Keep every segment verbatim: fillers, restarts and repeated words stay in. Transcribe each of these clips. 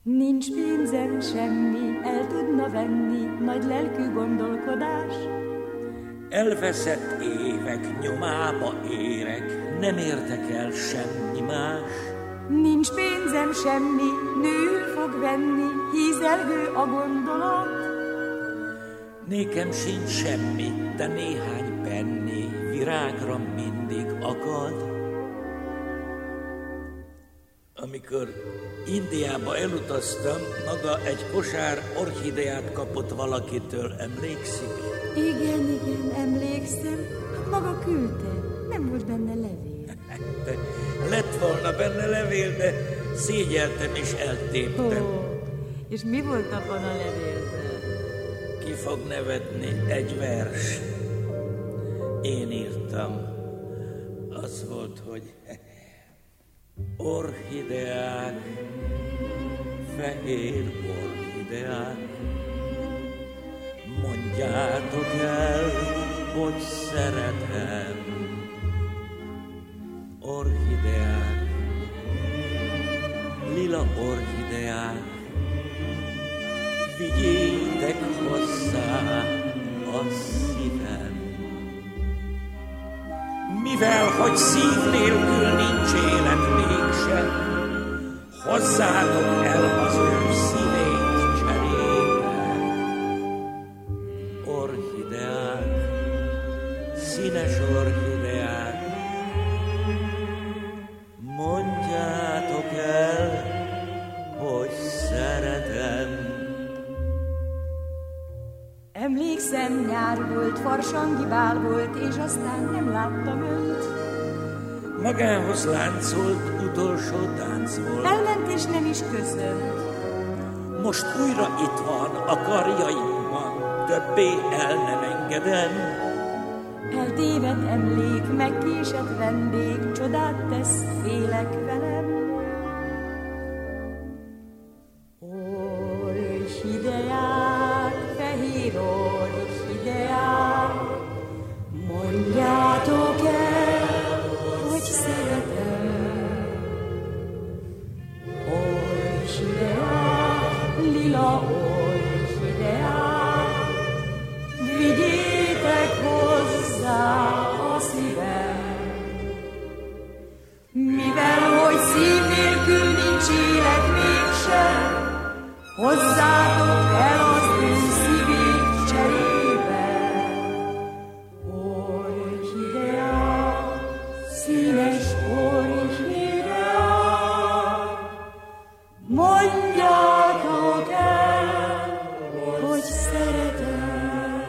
Nincs pénzem semmi, el tudna venni nagy lelkű gondolkodás. Elveszett évek nyomába érek, nem érdekel semmi más. Nincs pénzem semmi, nő fog venni, hízelgő a gondolat. Nékem sincs semmi, de néhány penni virágra mindig akad. Amikor Indiába elutaztam, maga egy kosár orchideát kapott valakitől, emlékszik? Igen, igen, emlékszem. Maga küldte, nem volt benne levél. De lett volna benne levél, de szégyeltem és eltéptem. Oh, és mi volt abban a levélben? Ki fog nevetni? Egy vers. Én írtam. Az volt, hogy orchideák, fehér orchideák, mondjátok el, hogy szeretem. Orchideák, lila orchideák, vigyétek hozzá a szívem. Mivel, hogy szív nélkül nincs élet mégsem, hozzátok el az ő szívét cserébe. Orchideák, színes orchideák, mondjátok el, hogy szeretem. Emlékszem, nyár volt, farsangi bál volt, és aztán nem láttam önt. Magához láncolt, utolsó tánc volt. Elment és nem is köszönt. Most újra itt van, a karjaimban, többé el nem engedem. Eltévedt emlék, megkésett vendég, csodát tesz, félek velem. Orchideák, fehér orchideák, mondjátok el, hogy szeretem. Orchideák, lila orchideák, vigyétek hozzá a szívem. Mivel, hogy szív nélkül nincs élet mégsem, hozzátok el az ő szívét cserébe. Orchideák, színes orchideák, mondjátok el, hogy szeretem.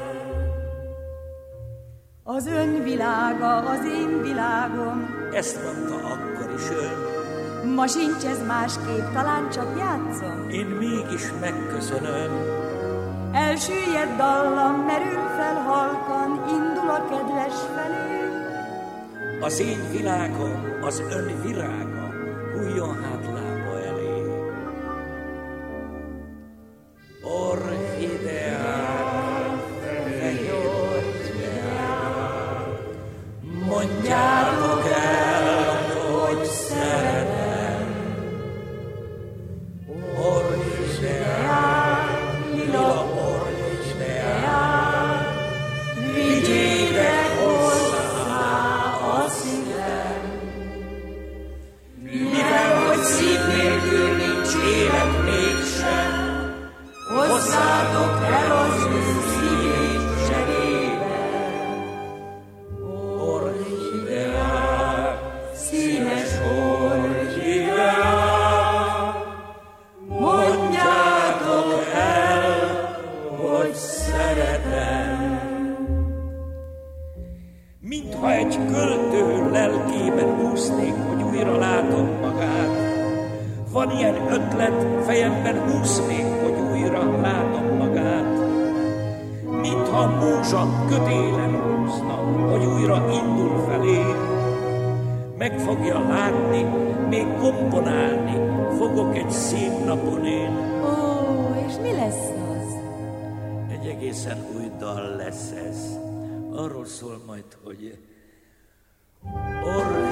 Az ön világa, az én világom, Ezt mondta akkor is ön. ma sincs ez másképp, talán csak játszom. Én mégis megköszönöm. Elsüllyedt dallam, merül fel halkan, indul a kedves felé. Az én világom, az ön virága, hújjon hát lába elé. Orchideák, fehér orchideák, mondjátok el, hogy szeretem. Orchideák, lila orchideák, vigyétek hozzá a szívem. Mivel, hogy szív nélkül nincs élet mégsem, hozzátok el az ő szívét cserébe. Orchideák, színes orchideák, mondjátok el, hogy szeretem. Mintha egy költő lelkében úsznék, hogy újra látom magát. Van ilyen ötlet, fejemben úsznék, hogy újra látom magát. Mintha a múzsa kötélen húzna, hogy újra indul felé. Meg fogja látni, még komponálni fogok egy szép napon én. Ó, és mi lesz az? Egy egészen új dal lesz ez. Arról szól majd, hogy orr